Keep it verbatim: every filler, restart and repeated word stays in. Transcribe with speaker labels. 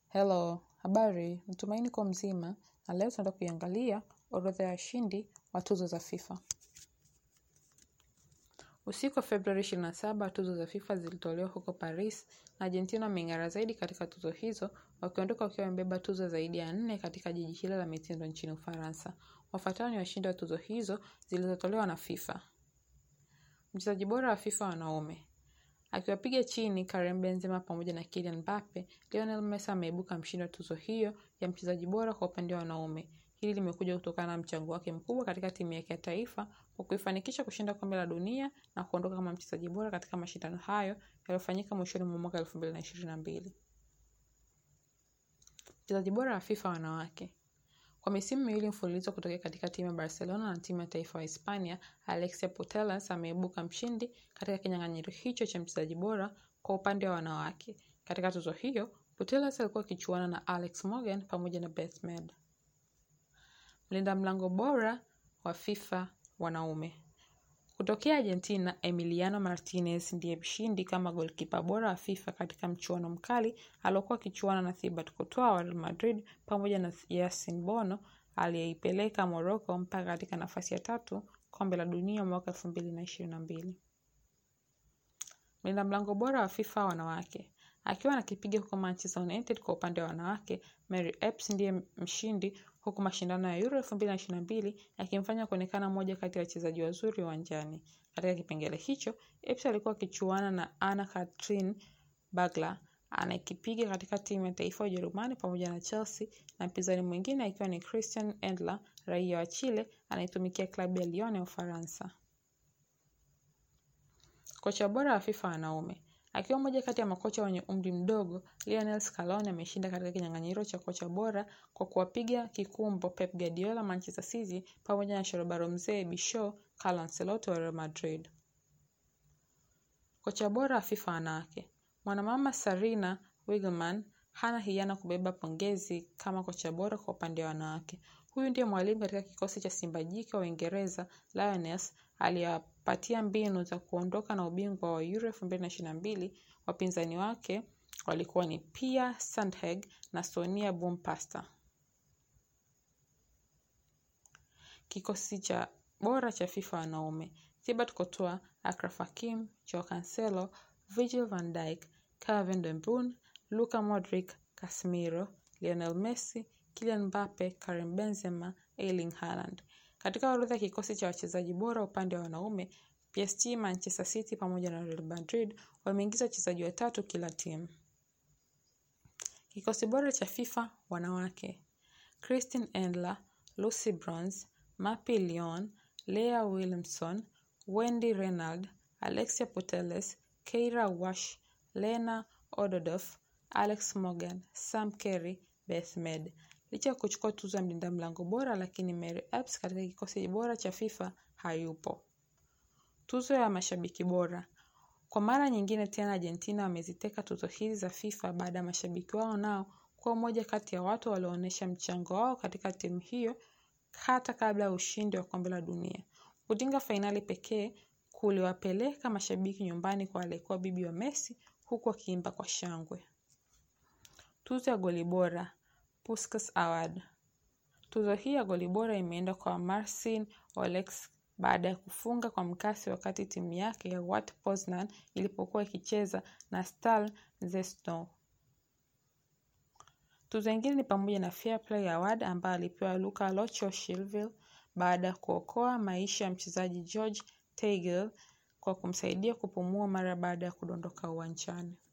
Speaker 1: Hello, habari, natumaini kwa mzima, na leo tunaenda kuiangalia orodha ya washindi wa tuzo za FIFA. Usiku wa Februari ishirini na saba, tuzo za FIFA zilitolewa huko Paris, na Argentina wameng'ara zaidi katika tuzo hizo, wakiondoka wakiwa wamebeba tuzo zaidi ya nne katika jiji hilo la mitindo nchini Ufaransa. Wafuatao ni washindi wa tuzo hizo zilizotolewa na FIFA. Mchezaji bora wa FIFA wanaume. Akiwapiga chini Karim Benzema pamoja na Kylian Mbappe, Lionel Messi ameibuka mshindi wa tuzo hiyo ya mchezaji bora kwa upande wa wanaume. Hili limekuja kutokana na mchango wake mkubwa katika timu yake ya taifa kwa kuifanikisha kushinda kombe la dunia na kuondoka kama mchezaji bora katika mashindano hayo yaliyofanyika mwishoni mwa mwaka elfu mbili na ishirini na mbili. Mchezaji bora wa FIFA wanawake. Kwa misimu miwili mfululizo kutokea katika timu ya Barcelona na timu ya taifa wa Hispania, Alexia Putellas ameibuka mshindi katika kinyang'anyiro hicho cha mchezaji bora kwa upande wa wanawake. Katika tuzo hiyo, Putellas alikuwa akichuana na Alex Morgan pamoja na Beth Mead. Mlinda mlango bora wa FIFA wanaume. Kutokea Argentina, Emiliano Martinez ndiye mshindi kama goalkeeper bora wa FIFA katika mchuano mkali aliokuwa akichuana na Thibaut Courtois wa Real Madrid pamoja na Yassine Bono aliyeipeleka Morocco mpaka katika nafasi ya tatu kombe la dunia mwaka elfu mbili na ishirini na mbili. Mlinda mlango bora wa FIFA wanawake. Akiwa anakipiga huko Manchester United kwa upande wa wanawake, Mary Earps ndiye mshindi huku mashindano ya Euro elfu mbili na ishirini na mbili yakimfanya kuonekana mmoja kati ya wachezaji wazuri uwanjani. Katika kipengele hicho, Earps alikuwa akichuana na Anna-Katrin Bagler anayekipiga katika timu ya taifa ya Ujerumani pamoja na Chelsea, na mpinzani mwingine akiwa ni Christian Endler, raia wa Chile anayetumikia klabu ya Lyon ya Ufaransa. Kocha bora wa FIFA wanaume. Akiwa mmoja kati ya makocha wenye umri mdogo, Lionel Scaloni ameshinda katika kinyang'anyiro cha kocha bora kwa kuwapiga kikumbo Pep Guardiola Manchester City pamoja na Sharobaro mzee Bisho Carlo Ancelotti wa Real Madrid. Kocha bora wa FIFA wanawake. Mwanamama Sarina Wiegman hana hiana kubeba pongezi kama kocha bora kwa upande wa wanawake. Huyu ndiye mwalimu katika kikosi cha Simba jike wa Uingereza Lioness aliyepatia mbinu za kuondoka na ubingwa wa Euro elfu mbili na ishirini na mbili. Wapinzani wake walikuwa ni Pia Sandhag na Sonia Bompasta. Kikosi cha bora cha FIFA wanaume. Thibaut Courtois, Achraf Hakimi, Joao Cancelo, Virgil van Dijk, Kevin De Bruyne, Luka Modric, Casemiro, Lionel Messi, Kylian Mbappe, Karim Benzema, Erling Haaland. Katika orodha ya kikosi cha wachezaji bora upande wa wanaume, P S G, Manchester City pamoja na Real Madrid wameingiza wachezaji watatu kila timu. Kikosi bora cha FIFA wanawake. Christine Endler, Lucy Bronze, Mappy Lyon, Leah Williamson, Wendy Renard, Alexia Putellas, Keira Walsh, Lena Ododov, Alex Morgan, Sam Kerry, Beth Mead. Licha ya kuchukua tuzo ya mlinda mlango bora, lakini Mary Earps katika kikosi bora cha FIFA hayupo. Tuzo ya mashabiki bora. Kwa mara nyingine tena Argentina wameziteka tuzo hizi za FIFA baada ya mashabiki wao nao kuwa moja kati ya watu walioonyesha mchango wao katika timu hiyo hata kabla ya ushindi wa kombe la dunia. Kutinga fainali pekee kuliwapeleka mashabiki nyumbani kwa aliyekuwa bibi wa Messi huku wakiimba kwa shangwe. Tuzo ya goli bora, Puskas Award. Tuzo hii ya goli bora imeenda kwa Marcin Oleksy baada ya kufunga kwa mkasi wakati timu yake ya Wat Poznan ilipokuwa ikicheza na Stal Zesno. Tuzo nyingine ni pamoja na Fair Play Award ambayo alipewa Luka Locho-Shilville baada ya kuokoa maisha ya mchezaji George Teagle kwa kumsaidia kupumua mara baada ya kudondoka uwanjani.